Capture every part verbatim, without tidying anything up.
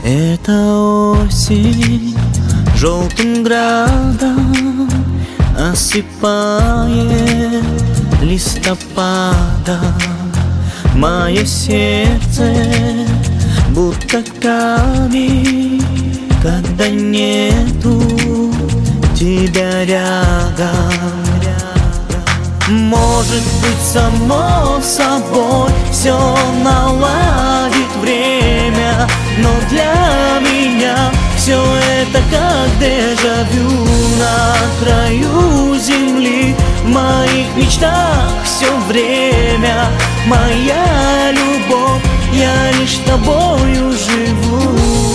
Это осень желтым градом осыпает листопада. Мое сердце будто камень, когда нету тебя рядом. Может быть, само собой все наладит время, но для меня все это как дежавю. На краю земли, в моих мечтах все время. Моя любовь, я лишь тобою живу.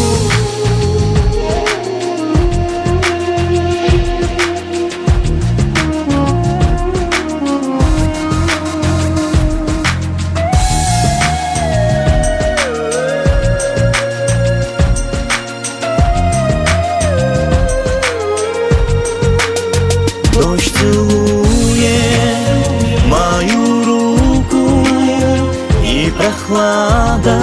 Дождь целует мою руку, и прохлада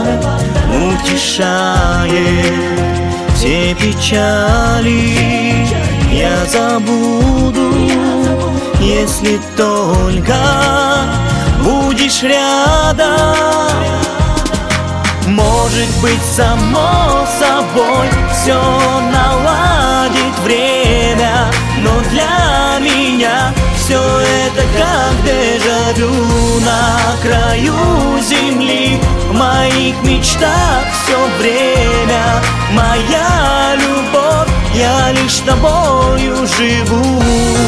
утешает все печали. Я забуду, если только будешь рядом. Может быть, само собой все наладит время, но для меня все это как дежавю. На краю земли, в моих мечтах все время. Моя любовь, я лишь тобою живу.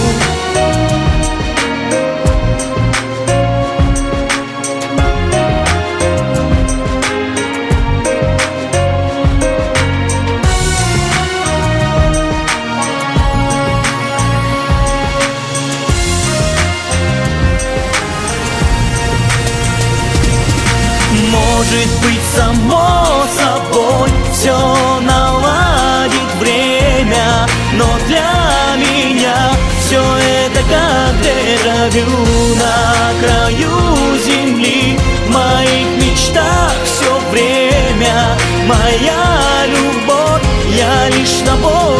Может быть, само собой все наладит время, но для меня все это как дежавю. На краю земли, в моих мечтах все время. Моя любовь, я лишь тобой